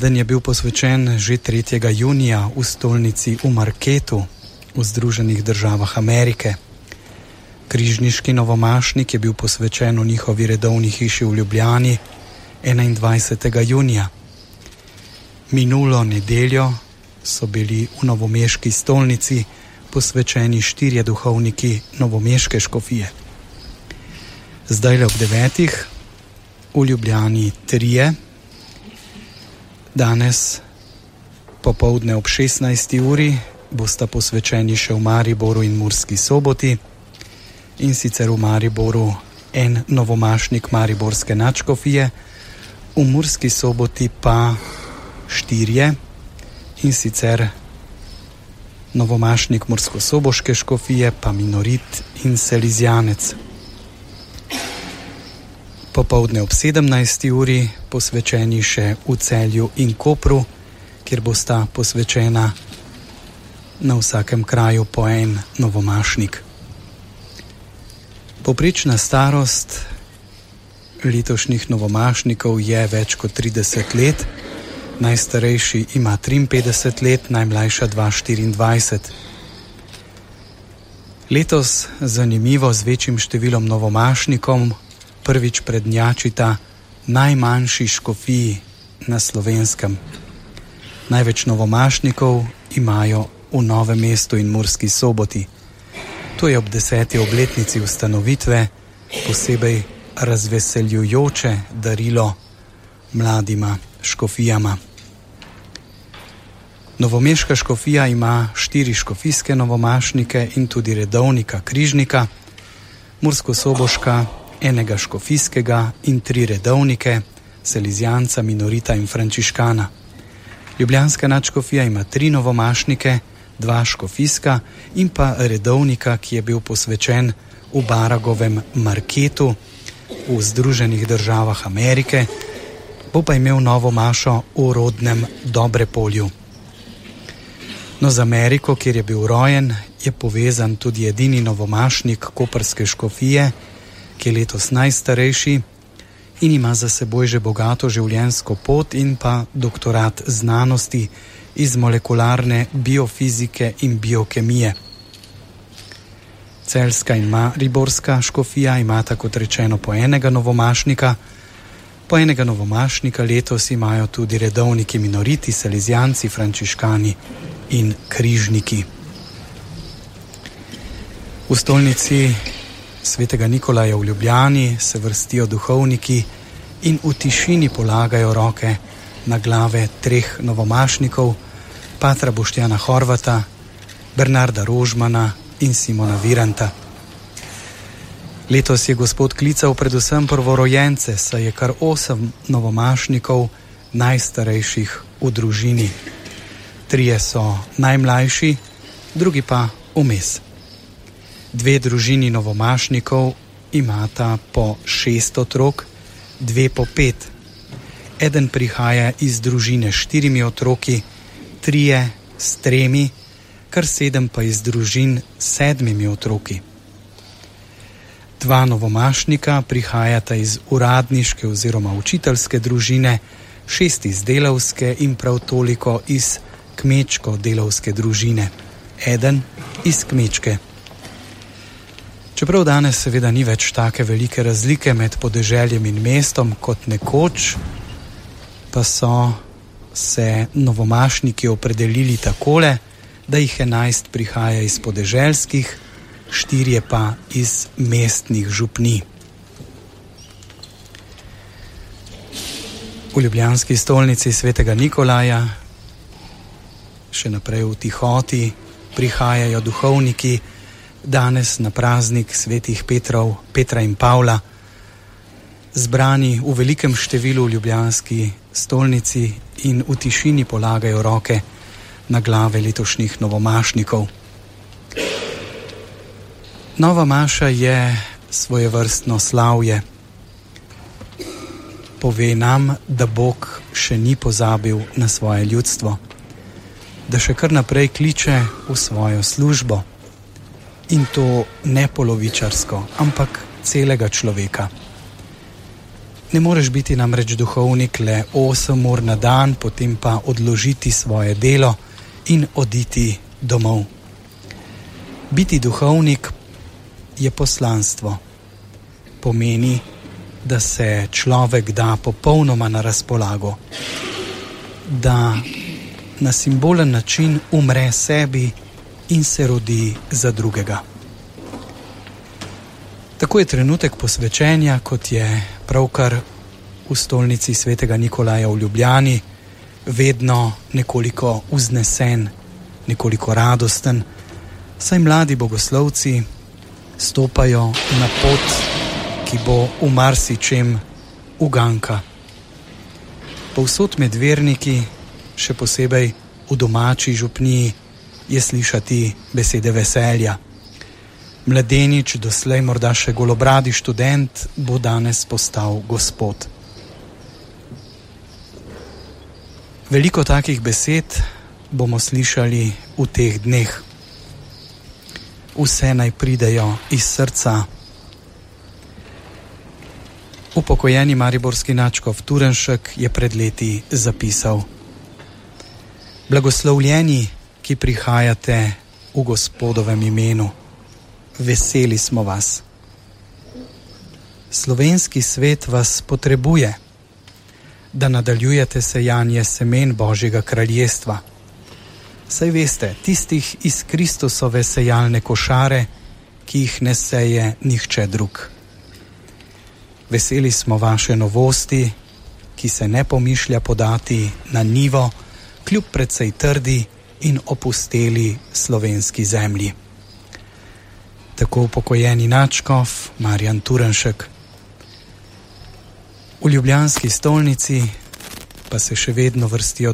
Dan je bil posvečen že 3. junija v stolnici v Marketu v Združenih državah Amerike. Križniški novomašnik je bil posvečen v njihovi redovni hiši v Ljubljani 21. junija. Minulo nedeljo so bili v novomeški stolnici posvečeni 4 duhovniki novomeške škofije. Zdaj ob 9. v Ljubljani 3. Danes popoldne ob 16. uri bosta posvečeni še v Mariboru in Murski Soboti, in sicer v Mariboru en novomašnik mariborske nadškofije, v Murski Soboti pa 4, in sicer novomašnik murskosoboške škofije pa minorit in selizijanec. Popoldne ob 17. uri posvečeni še v Celju in Kopru, kjer bosta posvečena na vsakem kraju po en novomašnik. Povprečna starost letošnjih novomašnikov je več kot 30 let, najstarejši ima 53 let, najmlajša 24. Letos, zanimivo, z večjim številom novomašnikom prvič prednjačita najmanjši škofiji na Slovenskem. Največ novomašnikov imajo v Novem mestu in Murski Soboti. To je ob 10. obletnici ustanovitve posebej razveseljujoče darilo mladima škofijama. Novomeška škofija ima 4 škofijske novomašnike in tudi redovnika križnika, murskosoboška enega škofijskega in 3 redovnike, selizijanca, minorita in frančiškana. Ljubljanska nadškofija ima 3 novomašnike, 2 škofijska in pa redovnika, ki je bil posvečen v Baragovem Marketu v Združenih državah Amerike, bo pa imel novo mašo v rodnem Dobrepolju. No, z Ameriko, kjer je bil rojen, je povezan tudi edini novomašnik koprske škofije, ki je letos najstarejši in ima za seboj že bogato življenjsko pot in pa doktorat znanosti iz molekularne biofizike in biokemije. Celjska in mariborska škofija imata, kot rečeno, po enega novomašnika. Po enega novomašnika letos imajo tudi redovniki minoriti, selizijanci, frančiškani in križniki. V stolnici svetega Nikolaja v Ljubljani se vrstijo duhovniki in v tišini polagajo roke na glave 3 novomašnikov, patra Boštjana Horvata, Bernarda Rožmana in Simona Viranta. Letos je Gospod klical predvsem prvorojence, saj je kar 8 novomašnikov najstarejših v družini. 3 so najmlajši, drugi pa vmes. 2 družini novomašnikov imata po 6 otrok, 2 po 5. Eden prihaja iz družine s 4 otroki, 3 s 3, kar 7 pa iz družin s 7 otroki. 2 novomašnika prihajata iz uradniške oziroma učiteljske družine, 6 iz delavske in prav toliko iz kmečko-delavske družine, 1 iz kmečke. Čeprav danes seveda ni več take velike razlike med podeželjem in mestom kot nekoč, pa so se novomašniki opredelili takole, da jih 11 prihaja iz podeželskih, 4 pa iz mestnih župnij. V ljubljanski stolnici svetega Nikolaja še naprej v tihoti prihajajo duhovniki, danes na praznik svetih Petra in Pavla, zbrani v velikem številu v ljubljanski stolnici in v tišini polagajo roke na glave letošnjih novomašnikov. Nova maša je svojevrstno slavje. Pove nam, da Bog še ni pozabil na svoje ljudstvo, da še kar naprej kliče v svojo službo. In to ne polovičarsko, ampak celega človeka. Ne moreš biti namreč duhovnik le 8 ur na dan, potem pa odložiti svoje delo in oditi domov. Biti duhovnik je poslanstvo. Pomeni, da se človek da popolnoma na razpolago, da na simbolen način umre sebi in se rodi za drugega. Tako je trenutek posvečenja, kot je pravkar v stolnici svetega Nikolaja v Ljubljani, vedno nekoliko vznesen, nekoliko radosten, saj mladi bogoslovci stopajo na pot, ki bo v marsičem uganka. Povsod med verniki, še posebej v domači župniji, je slišati besede veselja. Mladenič, doslej morda še golobradi študent, bo danes postal gospod. Veliko takih besed bomo slišali v teh dneh. Vse naj pridejo iz srca. Upokojeni mariborski nadškof Turnšek je pred leti zapisal: Blagoslovljeni, ki prihajate v Gospodovem imenu, veseli smo vas. Slovenski svet vas potrebuje, da nadaljujete sejanje semen Božjega kraljestva. Saj veste, tistih iz Kristusove sejalne košare, ki jih ne seje nihče drug. Veseli smo vaše novosti, ki se ne pomišlja podati na nivo, kljub precej trdi in opusteli slovenski zemlji. Tako upokojeni nadškof Marjan Turnšek. V ljubljanski stolnici pa se še vedno vrstijo